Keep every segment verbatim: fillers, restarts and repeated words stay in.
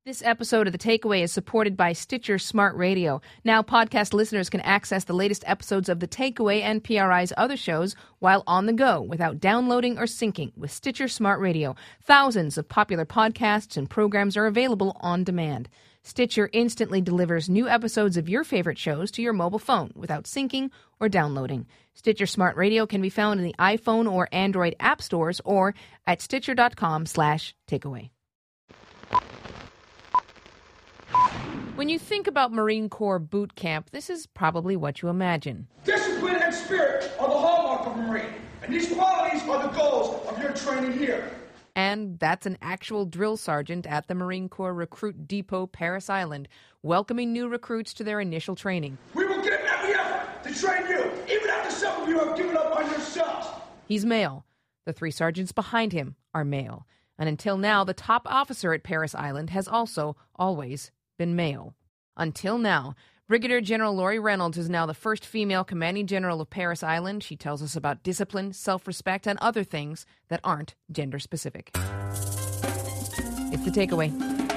This episode of The Takeaway is supported by Stitcher Smart Radio. Now podcast listeners can access the latest episodes of The Takeaway and P R I's other shows while on the go without downloading or syncing with Stitcher Smart Radio. Thousands of popular podcasts and programs are available on demand. Stitcher instantly delivers new episodes of your favorite shows to your mobile phone without syncing or downloading. Stitcher Smart Radio can be found in the iPhone or Android app stores or at stitcher.com slash takeaway. When you think about Marine Corps boot camp, this is probably what you imagine. Discipline and spirit are the hallmark of a Marine, and these qualities are the goals of your training here. And that's an actual drill sergeant at the Marine Corps Recruit Depot, Parris Island, welcoming new recruits to their initial training. We will give every effort to train you, even after some of you have given up on yourselves. He's male. The three sergeants behind him are male. And until now, the top officer at Parris Island has also always been male. Until now. Brigadier General Lori Reynolds is now the first female commanding general of Parris Island. She tells us about discipline, self-respect, and other things that aren't gender-specific. It's The Takeaway.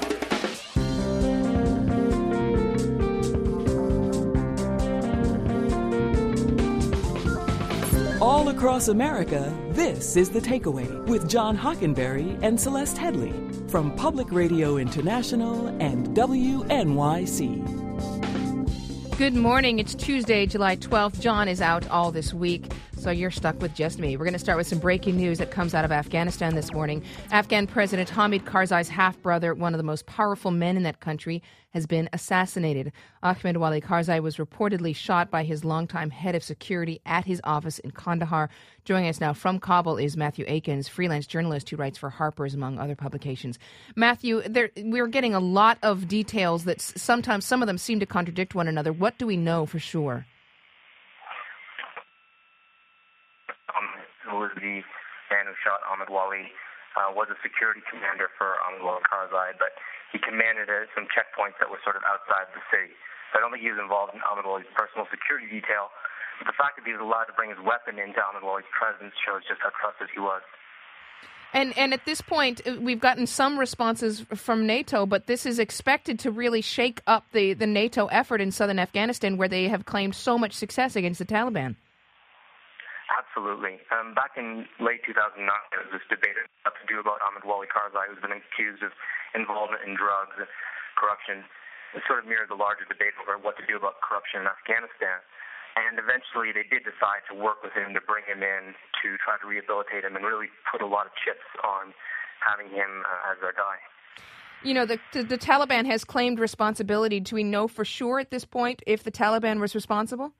All across America, this is The Takeaway with John Hockenberry and Celeste Headley from Public Radio International and W N Y C. Good morning. It's Tuesday, July twelfth. John is out all this week, so you're stuck with just me. We're going to start with some breaking news that comes out of Afghanistan this morning. Afghan President Hamid Karzai's half-brother, one of the most powerful men in that country, has been assassinated. Ahmed Wali Karzai was reportedly shot by his longtime head of security at his office in Kandahar. Joining us now from Kabul is Matthew Akins, freelance journalist who writes for Harper's, among other publications. Matthew, there, we're getting a lot of details that sometimes some of them seem to contradict one another. What do we know for sure? Um, who was the man who shot Ahmed Wali, uh, was a security commander for Ahmed Wali Karzai, but he commanded uh, some checkpoints that were sort of outside the city. So I don't think he was involved in Ahmed Wali's personal security detail. But the fact that he was allowed to bring his weapon into Ahmed Wali's presence shows just how trusted he was. And and at this point, we've gotten some responses from NATO, but this is expected to really shake up the, the NATO effort in southern Afghanistan, where they have claimed so much success against the Taliban. Absolutely. Um, back in late two thousand nine, there was this debate what to do about Ahmed Wali Karzai, who's been accused of involvement in drugs and corruption. It sort of mirrored the larger debate over what to do about corruption in Afghanistan. And eventually they did decide to work with him, to bring him in, to try to rehabilitate him and really put a lot of chips on having him uh, as their guy. You know, the, the the Taliban has claimed responsibility. Do we know for sure at this point if the Taliban was responsible?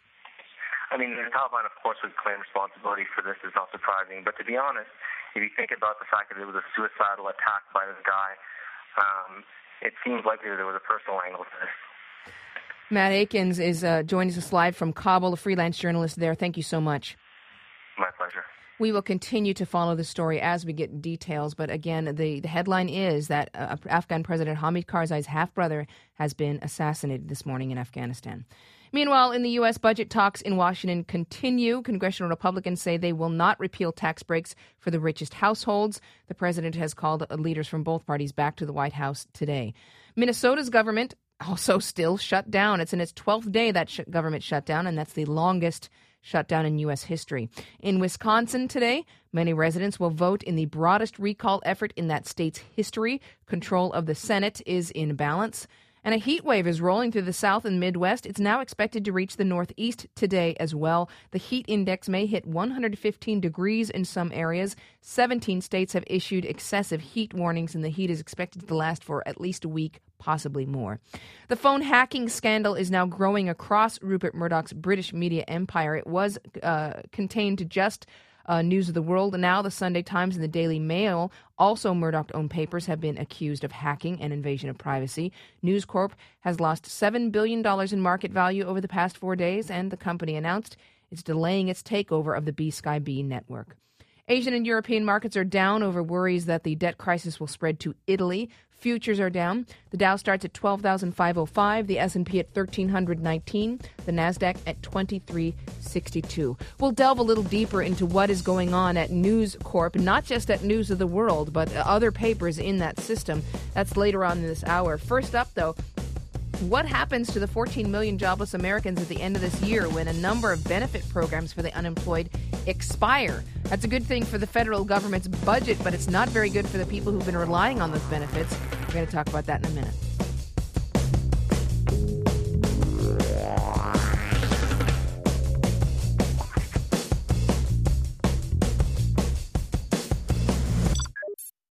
I mean, the Taliban, of course, would claim responsibility for this. Is not surprising. But to be honest, if you think about the fact that it was a suicidal attack by this guy, um, it seems likely that there was a personal angle to this. Matt Akins is uh, joining us live from Kabul, a freelance journalist there. Thank you so much. My pleasure. We will continue to follow the story as we get details. But again, the, the headline is that uh, Afghan President Hamid Karzai's half-brother has been assassinated this morning in Afghanistan. Meanwhile, in the U S, budget talks in Washington continue. Congressional Republicans say they will not repeal tax breaks for the richest households. The president has called leaders from both parties back to the White House today. Minnesota's government also still shut down. It's in its twelfth day that sh- government shutdown, and that's the longest shutdown in U S history. In Wisconsin today, many residents will vote in the broadest recall effort in that state's history. Control of the Senate is in balance. And a heat wave is rolling through the South and Midwest. It's now expected to reach the Northeast today as well. The heat index may hit one hundred fifteen degrees in some areas. seventeen states have issued excessive heat warnings, and the heat is expected to last for at least a week, possibly more. The phone hacking scandal is now growing across Rupert Murdoch's British media empire. It was uh, contained to just Uh, News of the World. Now the Sunday Times and the Daily Mail, also Murdoch-owned papers, have been accused of hacking and invasion of privacy. News Corp has lost seven billion dollars in market value over the past four days, and the company announced it's delaying its takeover of the B Sky B network. Asian and European markets are down over worries that the debt crisis will spread to Italy. Futures are down. The Dow starts at twelve thousand five hundred five, the S and P at one thousand three hundred nineteen, the NASDAQ at twenty-three sixty-two. We'll delve a little deeper into what is going on at News Corp, not just at News of the World, but other papers in that system. That's later on in this hour. First up, though, what happens to the fourteen million jobless Americans at the end of this year when a number of benefit programs for the unemployed expire? That's a good thing for the federal government's budget, but it's not very good for the people who've been relying on those benefits. We're going to talk about that in a minute.